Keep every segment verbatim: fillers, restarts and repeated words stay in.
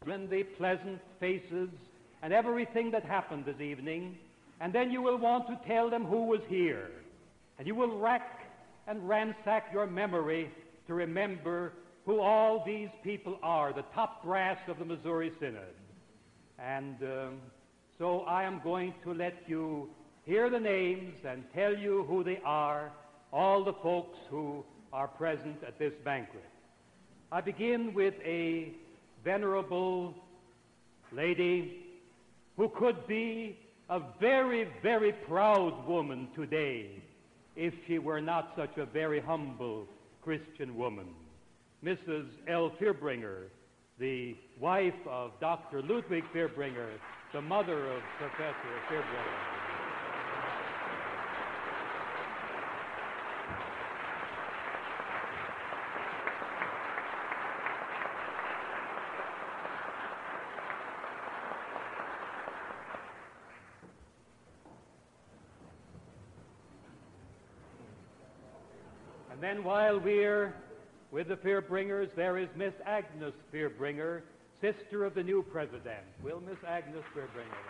friendly, pleasant faces, and everything that happened this evening, and then you will want to tell them who was here. And you will rack and ransack your memory to remember who all these people are, the top brass of the Missouri Synod. And um, so I am going to let you hear the names and tell you who they are, all the folks who are present at this banquet. I begin with a venerable lady who could be a very, very proud woman today if she were not such a very humble Christian woman. Missus L. Fierbringer, the wife of Doctor Ludwig Fierbringer, the mother of Professor Fierbringer. And then while we're with the Fierbringers, there is Miss Agnes Fierbringer, sister of the new president. Will Miss Agnes Fierbringer?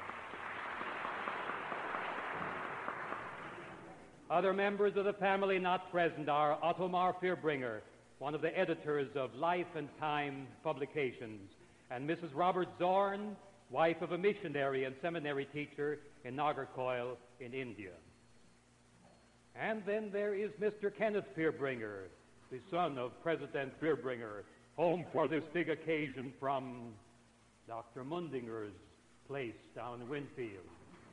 Other members of the family not present are Ottomar Fierbringer, one of the editors of Life and Time publications, and Missus Robert Zorn, wife of a missionary and seminary teacher in Nagercoil in India. And then there is Mister Kenneth Fierbringer, the son of President Fierbringer, home for this big occasion from Doctor Mundinger's place down in Winfield.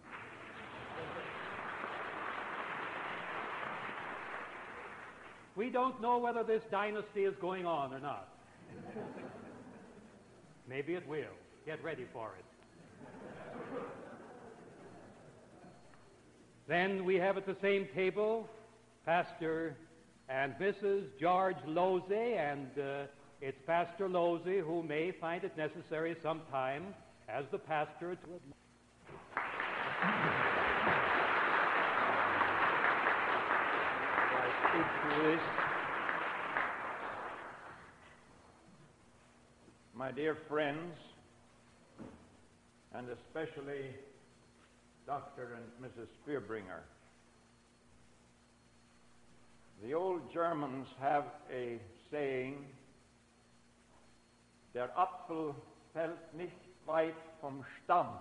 We don't know whether this dynasty is going on or not. Maybe it will. Get ready for it. Then we have at the same table Pastor and Missus George Losey, and uh, it's Pastor Losey who may find it necessary sometime as the pastor to I speak to this. My dear friends, and especially Doctor and Missus Fierbringer, the old Germans have a saying, Der Apfel fällt nicht weit vom Stamm,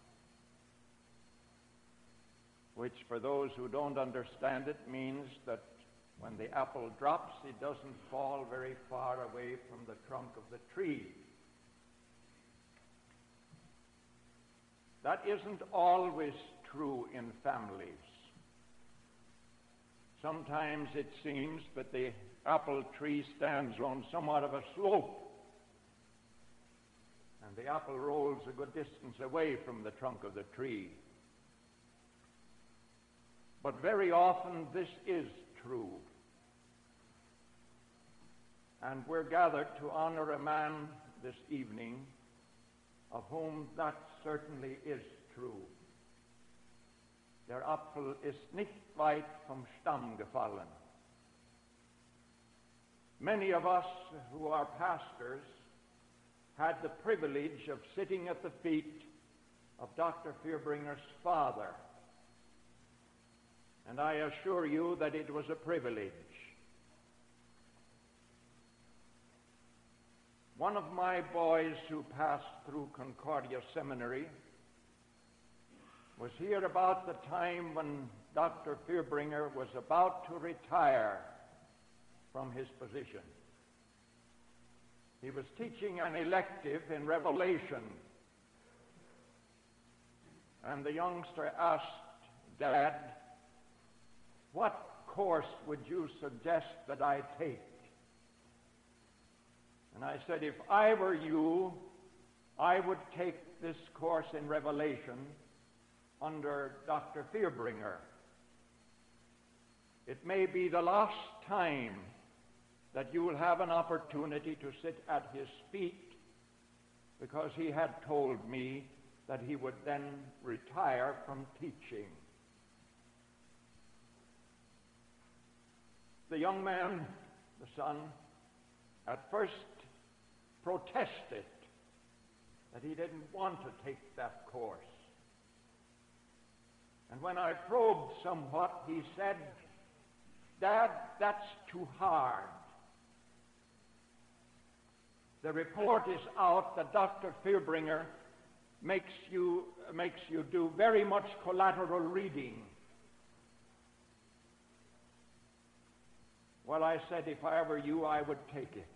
which for those who don't understand it means that when the apple drops, it doesn't fall very far away from the trunk of the tree. That isn't always true in families. Sometimes it seems that the apple tree stands on somewhat of a slope, and the apple rolls a good distance away from the trunk of the tree. But very often this is true. And we're gathered to honor a man this evening of whom that certainly is true. Der Apfel ist nicht weit vom Stamm gefallen. Many of us who are pastors had the privilege of sitting at the feet of Doctor Fierbringer's father. And I assure you that it was a privilege. One of my boys who passed through Concordia Seminary was here about the time when Doctor Fierbringer was about to retire from his position. He was teaching an elective in Revelation, and the youngster asked, Dad, what course would you suggest that I take? And I said, if I were you, I would take this course in Revelation under Doctor Fierbringer. It may be the last time that you will have an opportunity to sit at his feet, because he had told me that he would then retire from teaching. The young man, the son, at first protested that he didn't want to take that course. And when I probed somewhat, he said, "Dad, that's too hard. The report is out that Doctor Fierbringer makes you, makes you do very much collateral reading." Well, I said, if I were you, I would take it.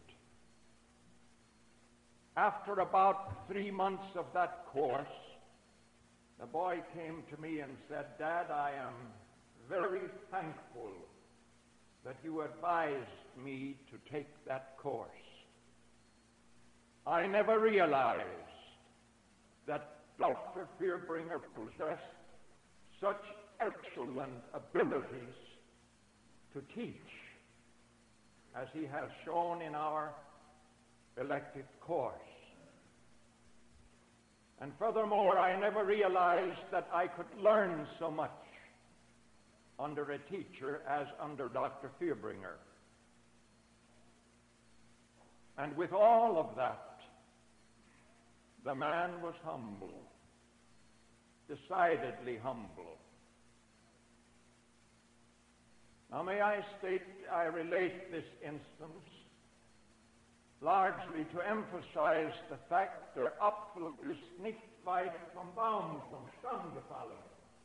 After about three months of that course, the boy came to me and said, "Dad, I am very thankful that you advised me to take that course. I never realized that Doctor Fierbringer possessed such excellent abilities to teach as he has shown in our elective course. And furthermore, I never realized that I could learn so much under a teacher as under Doctor Fierbringer. And with all of that, the man was humble, decidedly humble. Now, may I state, I relate this instance largely to emphasize the fact der Apfel ist nicht weit vom Baum, vom Stamm gefallen.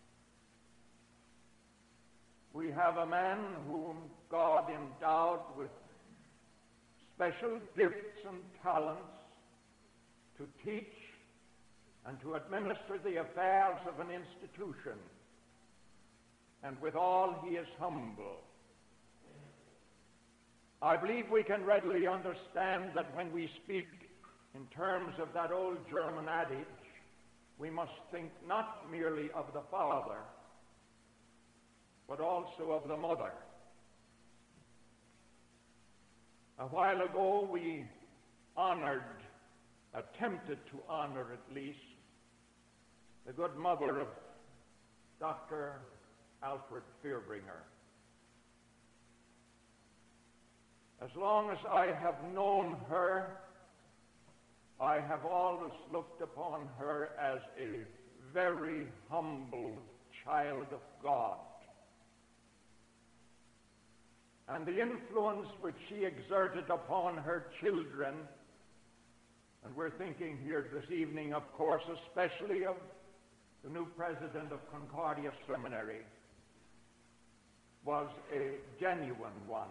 We have a man whom God endowed with special gifts and talents to teach and to administer the affairs of an institution. And withal, he is humble. I believe we can readily understand that when we speak in terms of that old German adage, we must think not merely of the father, but also of the mother. A while ago, we honored, attempted to honor at least, the good mother of Doctor Alfred Fierbringer. As long as I have known her, I have always looked upon her as a very humble child of God. And the influence which she exerted upon her children, and we're thinking here this evening, of course, especially of the new president of Concordia Seminary, was a genuine one.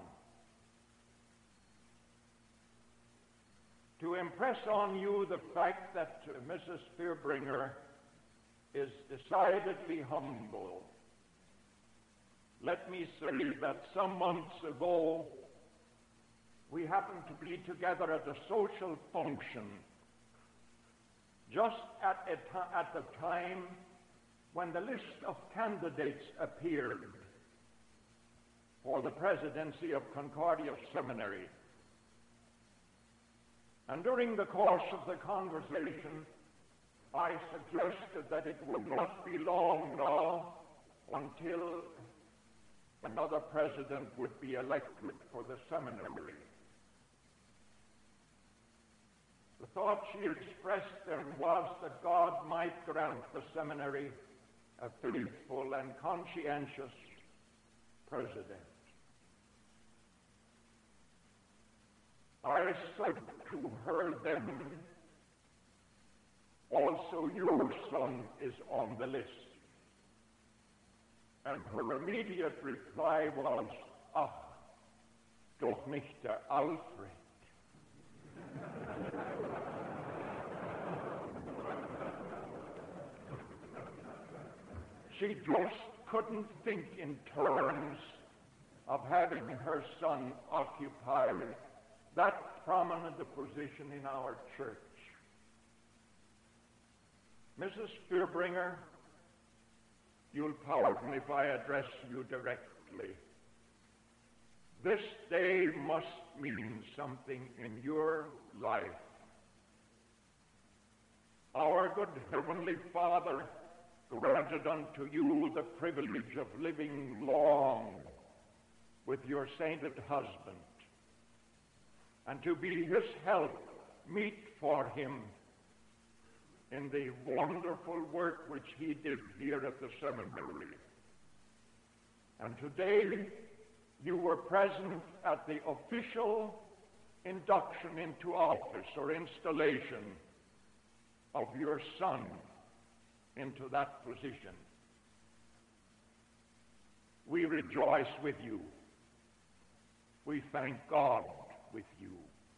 To impress on you the fact that uh, Missus Fierbringer is decidedly humble, let me say that some months ago we happened to be together at a social function just at, a t- at the time when the list of candidates appeared for the presidency of Concordia Seminary. And during the course of the conversation, I suggested that it would not be long now until another president would be elected for the seminary. The thought she expressed then was that God might grant the seminary a faithful and conscientious president. I said to her then, also your son is on the list. And her immediate reply was, ach, doch nicht der Alfred. She just couldn't think in terms of having her son occupy that prominent a position in our church. Missus Fierbringer, you'll pardon if I address you directly. This day must mean something in your life. Our good Heavenly Father granted unto you the privilege of living long with your sainted husband, and to be his help, meet for him in the wonderful work which he did here at the seminary. And today you were present at the official induction into office or installation of your son into that position. We rejoice with you. We thank God with you.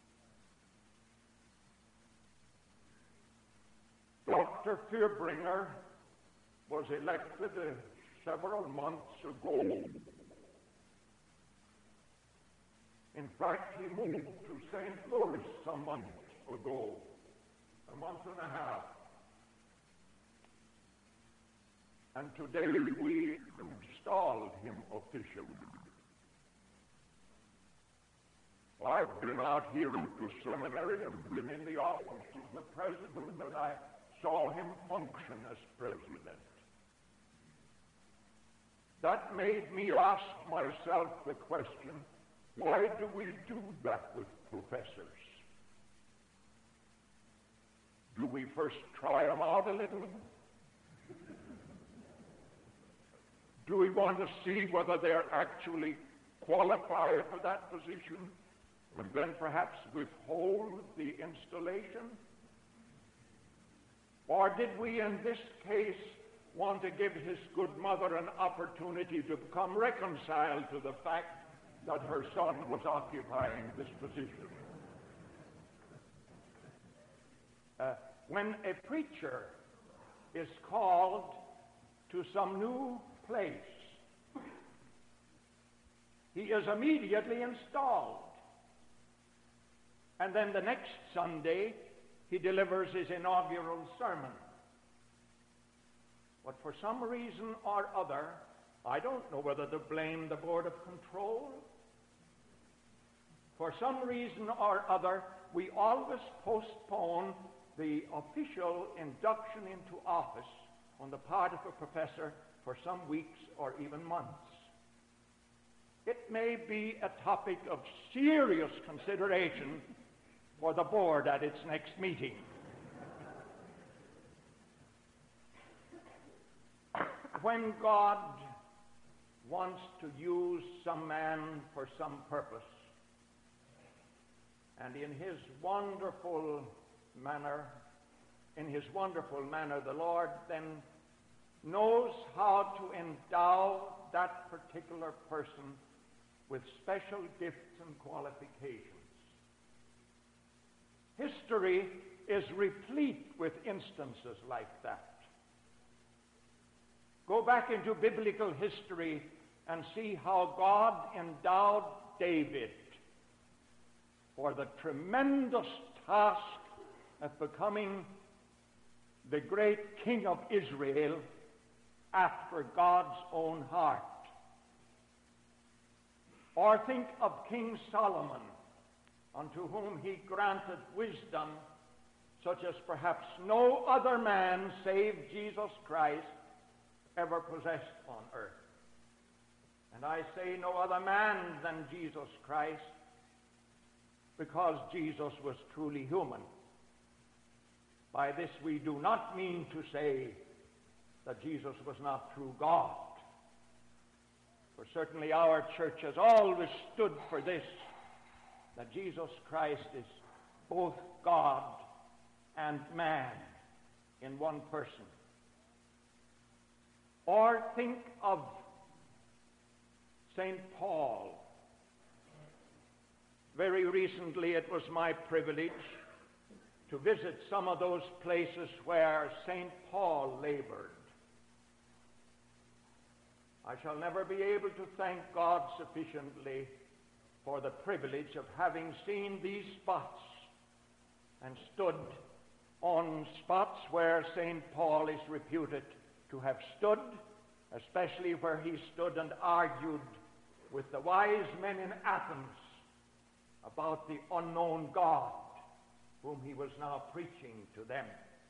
Doctor Fierbringer was elected uh, several months ago. In fact, he moved to Saint Louis some months ago, a month and a half. And today we installed him officially. I've been out here at the seminary and been in the office of the president, and I saw him function as president. That made me ask myself the question, why do we do that with professors? Do we first try them out a little? Do we want to see whether they're actually qualified for that position, and then perhaps withhold the installation? Or did we, in this case, want to give his good mother an opportunity to become reconciled to the fact that her son was occupying this position? Uh, when a preacher is called to some new place, he is immediately installed. And then the next Sunday, he delivers his inaugural sermon. But for some reason or other, I don't know whether to blame the Board of Control. For some reason or other, we always postpone the official induction into office on the part of a professor for some weeks or even months. It may be a topic of serious consideration for the board at its next meeting. When God wants to use some man for some purpose, and in his wonderful manner, in his wonderful manner, the Lord then knows how to endow that particular person with special gifts and qualifications. History is replete with instances like that. Go back into biblical history and see how God endowed David for the tremendous task of becoming the great king of Israel after God's own heart. Or think of King Solomon, unto whom he granted wisdom such as perhaps no other man save Jesus Christ ever possessed on earth. And I say no other man than Jesus Christ, because Jesus was truly human. By this we do not mean to say that Jesus was not true God. For certainly our church has always stood for this, that Jesus Christ is both God and man in one person. Or think of Saint Paul. Very recently it was my privilege to visit some of those places where Saint Paul labored. I shall never be able to thank God sufficiently for the privilege of having seen these spots and stood on spots where Saint Paul is reputed to have stood, especially where he stood and argued with the wise men in Athens about the unknown God whom he was now preaching to them.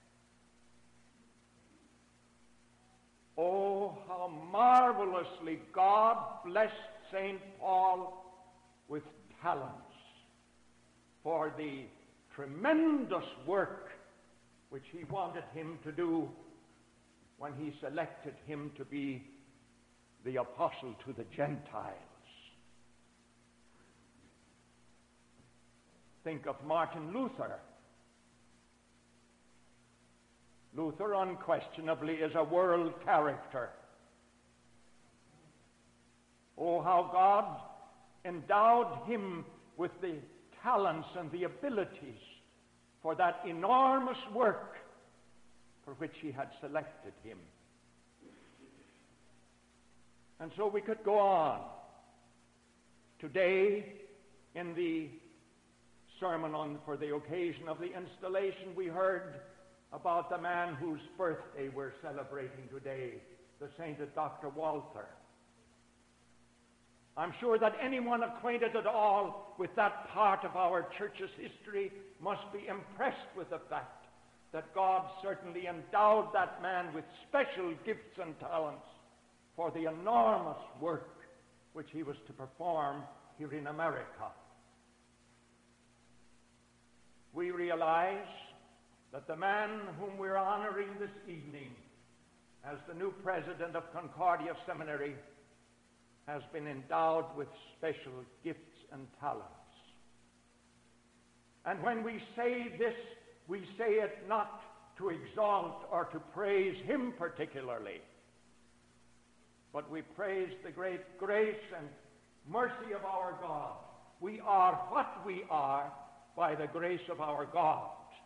Oh, how marvelously God blessed Saint Paul with talents for the tremendous work which he wanted him to do when he selected him to be the apostle to the Gentiles. Think of Martin Luther. Luther unquestionably is a world character. Oh, how God endowed him with the talents and the abilities for that enormous work for which he had selected him. And so we could go on. Today, in the sermon on for the occasion of the installation, we heard about the man whose birthday we're celebrating today, the sainted Doctor Walther. I'm sure that anyone acquainted at all with that part of our church's history must be impressed with the fact that God certainly endowed that man with special gifts and talents for the enormous work which he was to perform here in America. We realize that the man whom we're honoring this evening as the new president of Concordia Seminary has been endowed with special gifts and talents. And when we say this, we say it not to exalt or to praise him particularly, but we praise the great grace and mercy of our God. We are what we are by the grace of our God.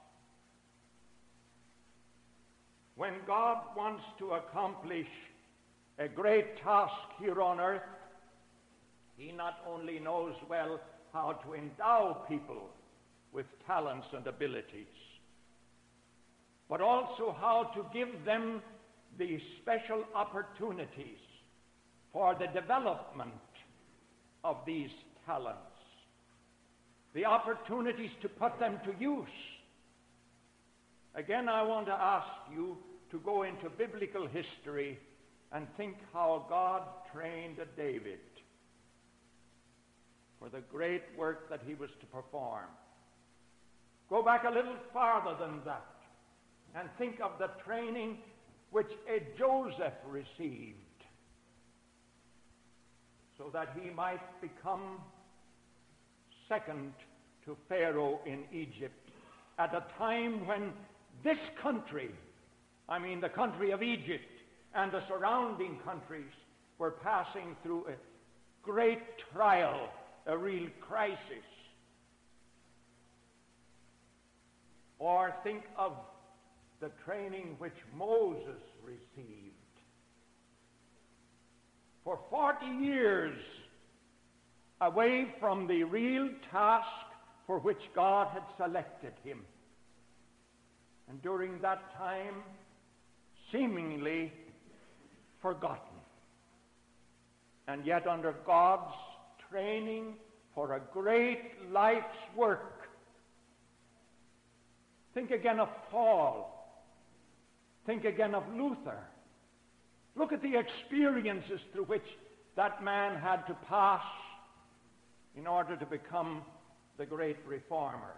When God wants to accomplish a great task here on earth, he not only knows well how to endow people with talents and abilities, but also how to give them the special opportunities for the development of these talents, the opportunities to put them to use. Again, I want to ask you to go into biblical history and think how God trained David for the great work that he was to perform. Go back a little farther than that and think of the training which a Joseph received so that he might become second to Pharaoh in Egypt at a time when this country, I mean the country of Egypt and the surrounding countries, were passing through a great trial, a real crisis. Or think of the training which Moses received. For forty years, away from the real task for which God had selected him. And during that time, seemingly forgotten. And yet under God's training for a great life's work. Think again of Paul. Think again of Luther. Look at the experiences through which that man had to pass in order to become the great reformer.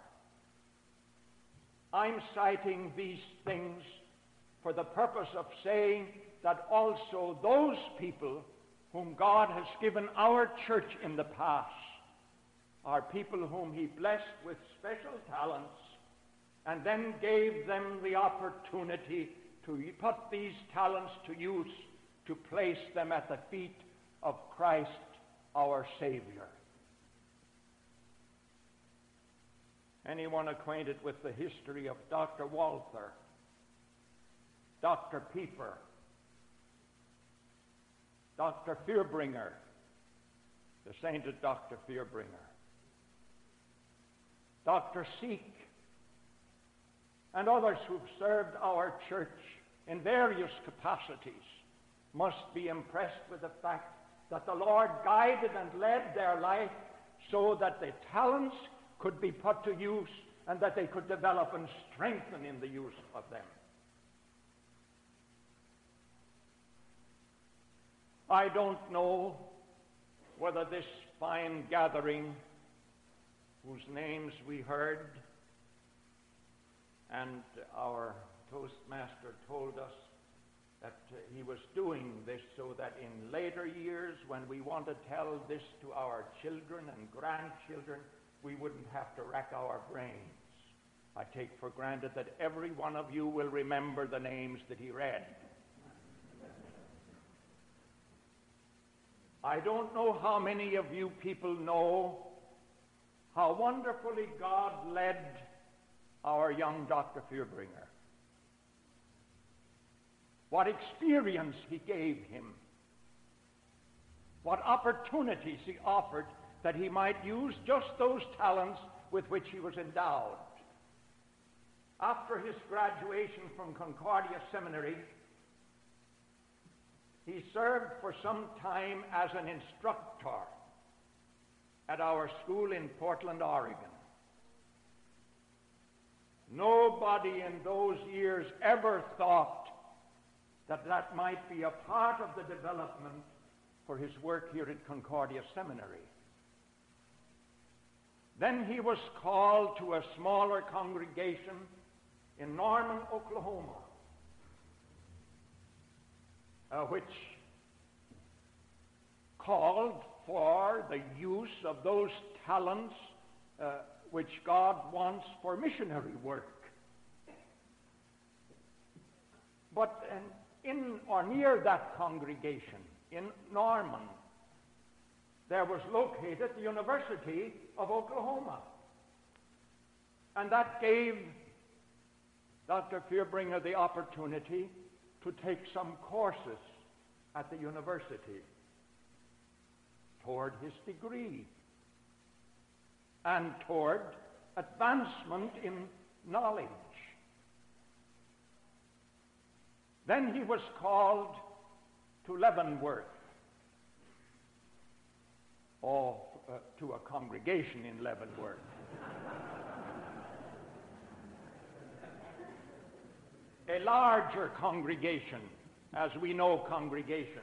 I'm citing these things for the purpose of saying that also those people whom God has given our church in the past are people whom he blessed with special talents and then gave them the opportunity to put these talents to use to place them at the feet of Christ our Savior. Anyone acquainted with the history of Doctor Walther, Doctor Pieper, Doctor Fierbringer, the sainted Doctor Fierbringer, Doctor Seek, and others who've served our church in various capacities must be impressed with the fact that the Lord guided and led their life so that the talents could be put to use and that they could develop and strengthen in the use of them. I don't know whether this fine gathering whose names we heard and our Toastmaster told us that uh, he was doing this so that in later years, when we want to tell this to our children and grandchildren, we wouldn't have to rack our brains. I take for granted that every one of you will remember the names that he read. I don't know how many of you people know how wonderfully God led our young Doctor Feuerbringer. What experience he gave him. What opportunities he offered that he might use just those talents with which he was endowed. After his graduation from Concordia Seminary, he served for some time as an instructor at our school in Portland, Oregon. Nobody in those years ever thought that that might be a part of the development for his work here at Concordia Seminary. Then he was called to a smaller congregation in Norman, Oklahoma, uh, which called for the use of those talents uh, which God wants for missionary work. But in, in or near that congregation, in Norman, there was located the University of Oklahoma. And that gave Doctor Feuerbringer the opportunity to take some courses at the university toward his degree and toward advancement in knowledge. Then he was called to Leavenworth, or uh, to a congregation in Leavenworth. A larger congregation, as we know congregations,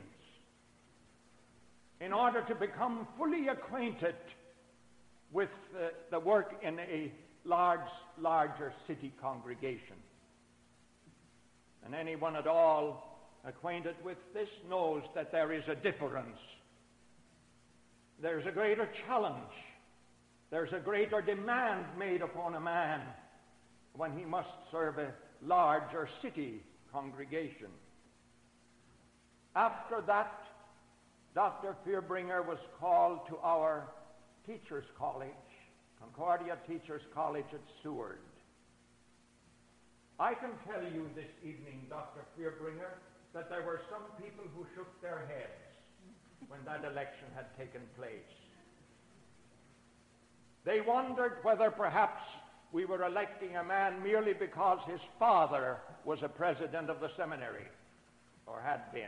in order to become fully acquainted with uh, the work in a large, larger city congregation. And anyone at all acquainted with this knows that there is a difference. There's a greater challenge. There's a greater demand made upon a man when he must serve a larger city congregation. After that, Doctor Feuerbringer was called to our Teachers College, Concordia Teachers College at Seward. I can tell you this evening, Doctor Feuerbringer, that there were some people who shook their heads when that election had taken place. They wondered whether perhaps we were electing a man merely because his father was a president of the seminary, or had been.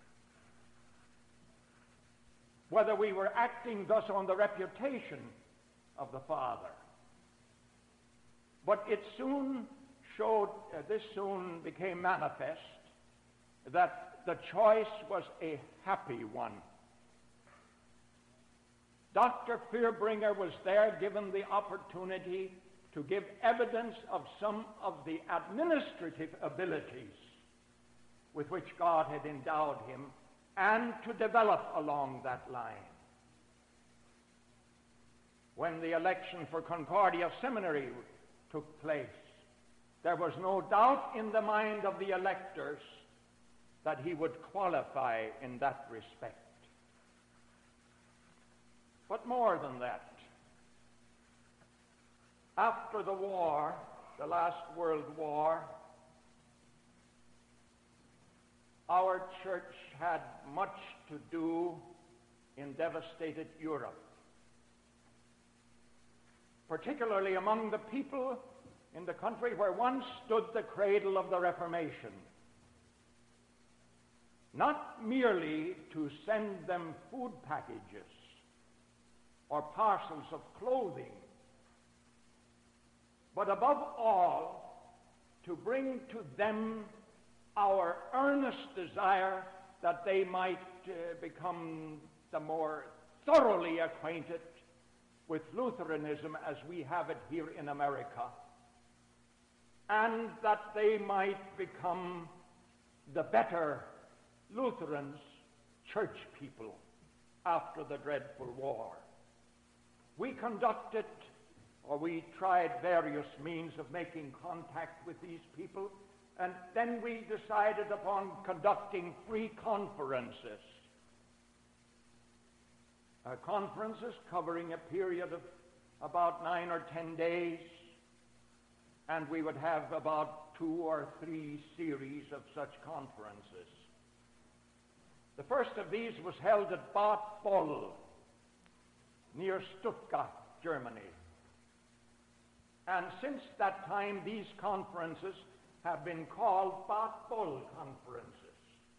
Whether we were acting thus on the reputation of the father. But it soon showed, uh, this soon became manifest, that the choice was a happy one. Doctor Feuerbringer was there given the opportunity to give evidence of some of the administrative abilities with which God had endowed him, and to develop along that line. When the election for Concordia Seminary took place, there was no doubt in the mind of the electors that he would qualify in that respect. But more than that, after the war, the last World War, our church had much to do in devastated Europe, particularly among the people in the country where once stood the cradle of the Reformation. Not merely to send them food packages or parcels of clothing, but above all, to bring to them our earnest desire that they might uh, become the more thoroughly acquainted with Lutheranism as we have it here in America, and that they might become the better Lutherans, church people, after the dreadful war. We conducted, or we tried various means of making contact with these people, and then we decided upon conducting free conferences. Uh, conferences covering a period of about nine or ten days, and we would have about two or three series of such conferences. The first of these was held at Bad Boll, near Stuttgart, Germany. And since that time, these conferences have been called Bad Boll conferences.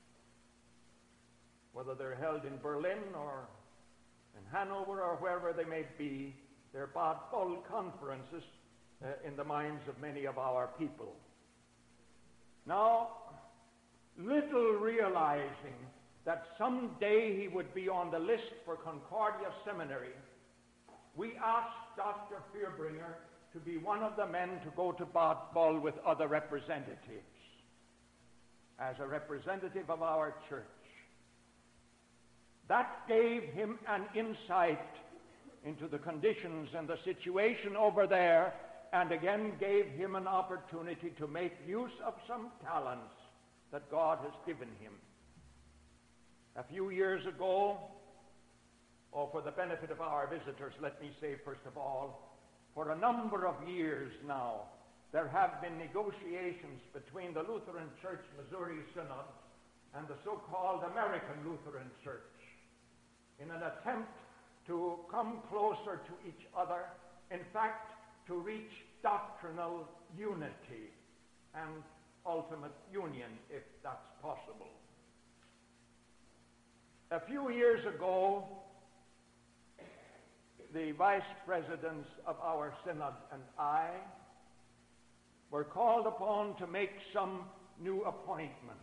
Whether they're held in Berlin or in Hanover or wherever they may be, they're Bad Boll conferences uh, in the minds of many of our people. Now, little realizing that someday he would be on the list for Concordia Seminary, we asked Doctor Fürbringer to be one of the men to go to Bad Boll with other representatives, as a representative of our church. That gave him an insight into the conditions and the situation over there, and again gave him an opportunity to make use of some talents that God has given him. A few years ago, or for the benefit of our visitors, let me say first of all, for a number of years now, there have been negotiations between the Lutheran Church Missouri Synod and the so-called American Lutheran Church in an attempt to come closer to each other, in fact, to reach doctrinal unity and ultimate union, if that's possible. A few years ago, the vice presidents of our synod and I were called upon to make some new appointments.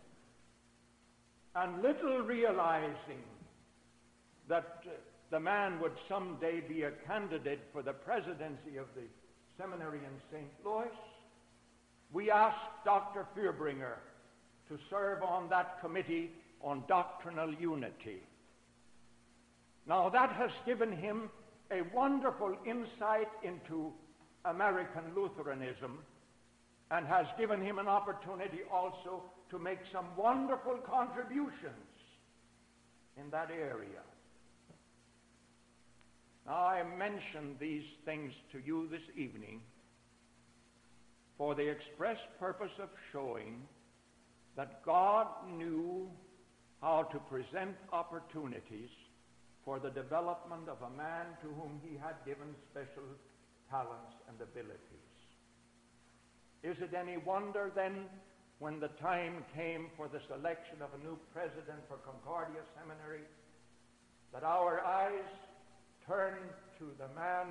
And little realizing that uh, the man would someday be a candidate for the presidency of the seminary in Saint Louis, we asked Doctor Fürbringer to serve on that committee on doctrinal unity. Now, that has given him a wonderful insight into American Lutheranism, and has given him an opportunity also to make some wonderful contributions in that area. Now, I mention these things to you this evening for the express purpose of showing that God knew how to present opportunities for the development of a man to whom he had given special talents and abilities. Is it any wonder then, when the time came for the selection of a new president for Concordia Seminary, that our eyes turned to the man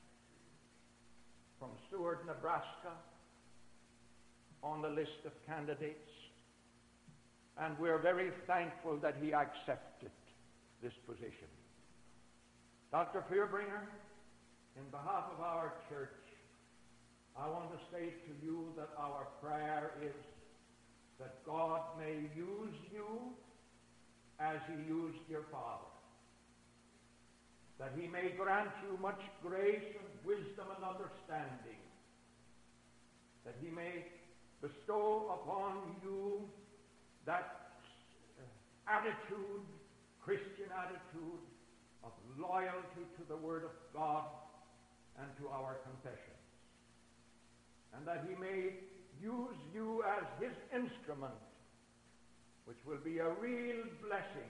from Seward, Nebraska, on the list of candidates, and we're very thankful that he accepted this position. Doctor Fürbringer, in behalf of our church, I want to say to you that our prayer is that God may use you as he used your father, that he may grant you much grace and wisdom and understanding, that he may bestow upon you that uh, attitude, Christian attitude, of loyalty to the Word of God and to our confessions, and that he may use you as his instrument, which will be a real blessing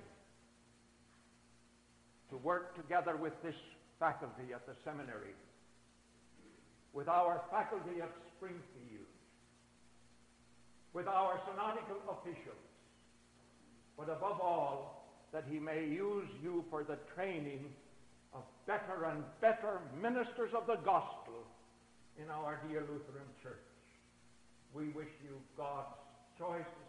to work together with this faculty at the seminary, with our faculty at Springfield, with our synodical officials, but above all, that he may use you for the training of better and better ministers of the gospel in our dear Lutheran Church. We wish you God's choicest